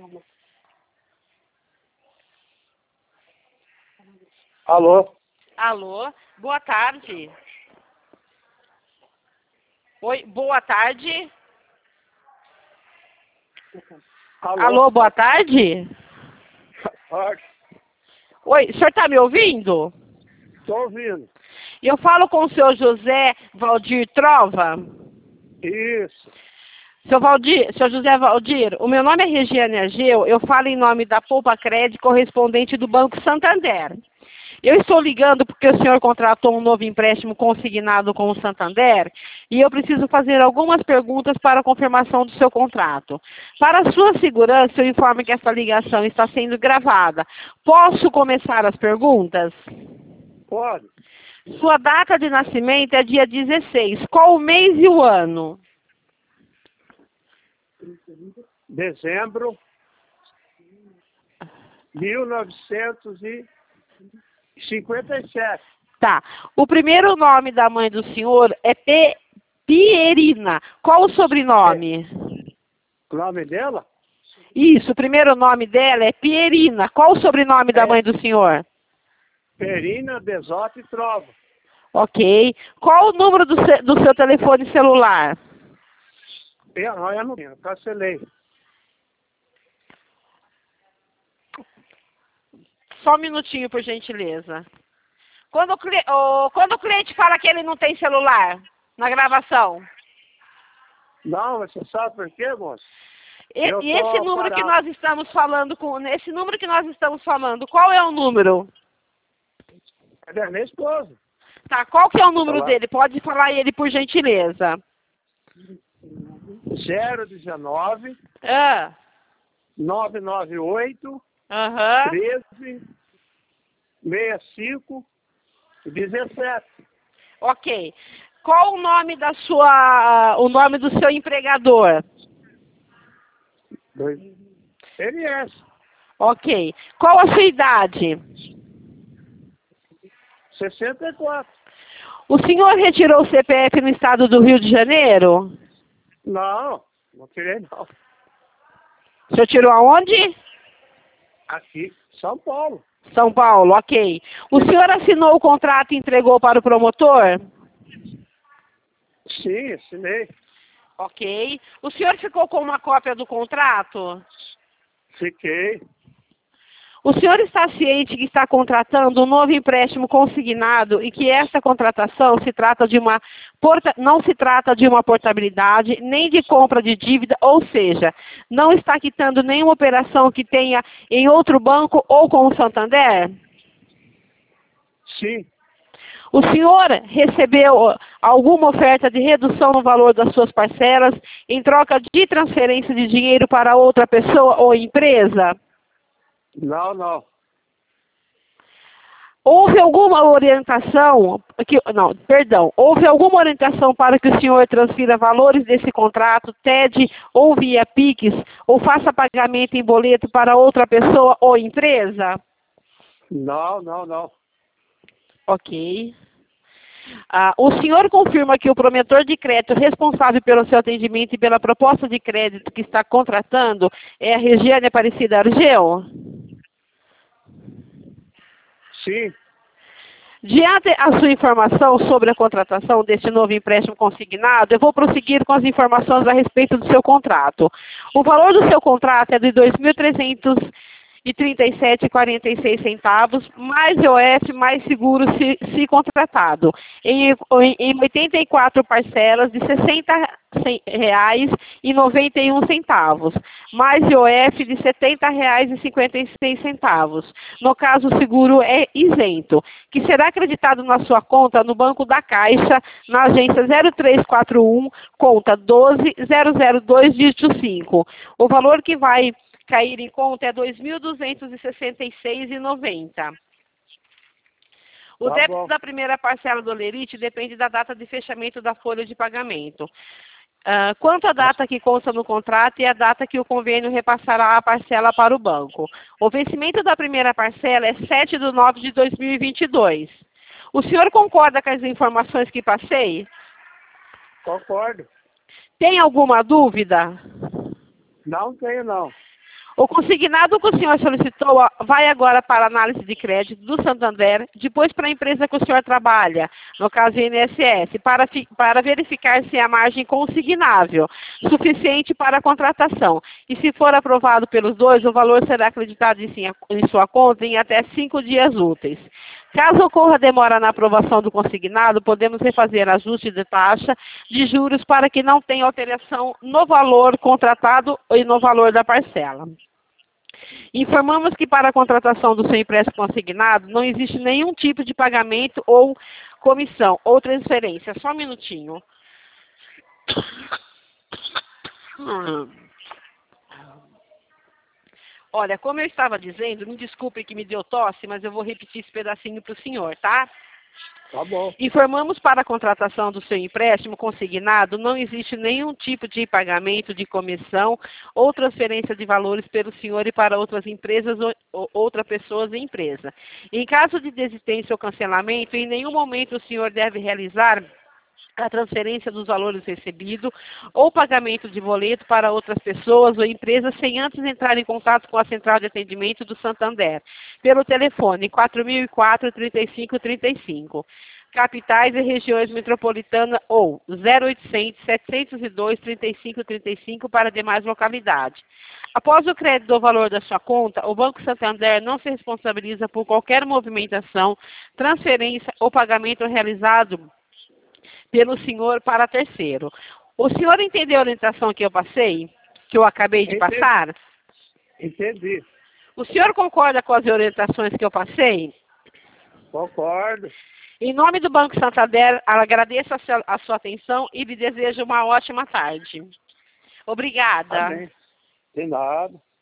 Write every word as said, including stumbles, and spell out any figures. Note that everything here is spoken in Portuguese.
Alô? Alô, boa tarde. Oi, boa tarde. Alô? Alô, boa tarde. Tarde. Oi, o senhor está me ouvindo? Estou ouvindo. Eu falo com o senhor José Valdir Trova. Isso. Seu Valdir, senhor José Valdir, o meu nome é Regiane Ageu, eu falo em nome da Poupa Crédito, correspondente do Banco Santander. Eu estou ligando porque o senhor contratou um novo empréstimo consignado com o Santander e eu preciso fazer algumas perguntas para a confirmação do seu contrato. Para a sua segurança, eu informo que essa ligação está sendo gravada. Posso começar as perguntas? Pode. Sua data de nascimento é dia dezesseis. Qual o mês e o ano? Dezembro de mil novecentos e cinquenta e sete. Tá. O primeiro nome da mãe do senhor é P. Pierina. Qual o sobrenome? O nome dela? Isso, o primeiro nome dela é Pierina. Qual o sobrenome da É. mãe do senhor? Perina Besotti Trova. Ok. Qual o número do, ce- do seu telefone celular? Eu, não, eu não eu cancelei. Só um minutinho, por gentileza. Quando o, cli- ô, quando o cliente fala que ele não tem celular na gravação, Não, mas você sabe por quê, moço? e, Eu e esse tô número que parado. nós estamos falando com, esse número que nós estamos falando, qual é o número? É da minha esposa. Tá, qual que é o número Olá. dele? Pode falar ele, por gentileza. zero dezenove, Ah, nove nove oito, aham. treze, sessenta e cinco, dezessete. Ok. Qual o nome da sua, o nome do seu empregador? Dois. Ele é. Ok. Qual a sua idade? sessenta e quatro. O senhor retirou o C P F no estado do Rio de Janeiro? Não, não tirei não. O senhor tirou aonde? Aqui, São Paulo. São Paulo, ok. O senhor assinou o contrato e entregou para o promotor? Sim, assinei. Ok. O senhor ficou com uma cópia do contrato? Fiquei. O senhor está ciente que está contratando um novo empréstimo consignado e que esta contratação se trata de uma porta, não se trata de uma portabilidade nem de compra de dívida, ou seja, não está quitando nenhuma operação que tenha em outro banco ou com o Santander? Sim. O senhor recebeu alguma oferta de redução no valor das suas parcelas em troca de transferência de dinheiro para outra pessoa ou empresa? Não, não. Houve alguma orientação, que, não, perdão, houve alguma orientação para que o senhor transfira valores desse contrato, T E D ou via Pix, ou faça pagamento em boleto para outra pessoa ou empresa? Não, não, não. Ok. Ah, o senhor confirma que o promotor de crédito responsável pelo seu atendimento e pela proposta de crédito que está contratando é a Regiane Aparecida Argel? Sim. Diante a sua informação sobre a contratação deste novo empréstimo consignado, eu vou prosseguir com as informações a respeito do seu contrato. O valor do seu contrato é de dois mil trezentos e trinta e sete reais e quarenta e seis centavos, mais I O F, mais seguro se, se contratado, em, em, em oitenta e quatro parcelas de sessenta reais e noventa e um centavos, mais I O F de setenta reais e cinquenta e seis centavos. No caso, o seguro é isento, que será acreditado na sua conta no Banco da Caixa, na agência zero três quatro um, conta doze zero zero dois, dígito cinco. O valor que vai cair em conta é dois mil duzentos e sessenta e seis reais e noventa centavos. O Tá débito bom. da primeira parcela do Lerite depende da data de fechamento da folha de pagamento. Ah, quanto à data que consta no contrato e a data que o convênio repassará a parcela para o banco. O vencimento da primeira parcela é sete de nove de dois mil e vinte e dois. O senhor concorda com as informações que passei? Concordo. Tem alguma dúvida? Não tenho, não. O consignado que o senhor solicitou ó, vai agora para a análise de crédito do Santander, depois para a empresa que o senhor trabalha, no caso I N S S, para, para verificar se a margem consignável suficiente para a contratação. E se for aprovado pelos dois, o valor será acreditado em, sim, em sua conta em até cinco dias úteis. Caso ocorra demora na aprovação do consignado, podemos refazer ajuste de taxa de juros para que não tenha alteração no valor contratado e no valor da parcela. Informamos que para a contratação do seu empréstimo consignado não existe nenhum tipo de pagamento ou comissão ou transferência. Só um minutinho. Olha, como eu estava dizendo, me desculpe que me deu tosse, mas eu vou repetir esse pedacinho para o senhor, tá? Tá bom. Informamos para a contratação do seu empréstimo consignado, não existe nenhum tipo de pagamento de comissão ou transferência de valores pelo senhor e para outras empresas ou, ou outras pessoas e empresa. Em caso de desistência ou cancelamento, em nenhum momento o senhor deve realizar a transferência dos valores recebidos ou pagamento de boleto para outras pessoas ou empresas sem antes entrar em contato com a central de atendimento do Santander, pelo telefone quatro mil e quatro, trinta e cinco, trinta e cinco, capitais e regiões metropolitanas ou zero oitocentos, setecentos e dois, trinta e cinco, trinta e cinco para demais localidades. Após o crédito do valor da sua conta, o Banco Santander não se responsabiliza por qualquer movimentação, transferência ou pagamento realizado pelo senhor para terceiro. O senhor entendeu a orientação que eu passei? Que eu acabei de Entendi. passar? Entendi. O senhor concorda com as orientações que eu passei? Concordo. Em nome do Banco Santander, agradeço a sua, a sua atenção e lhe desejo uma ótima tarde. Obrigada. Tá bem. De nada.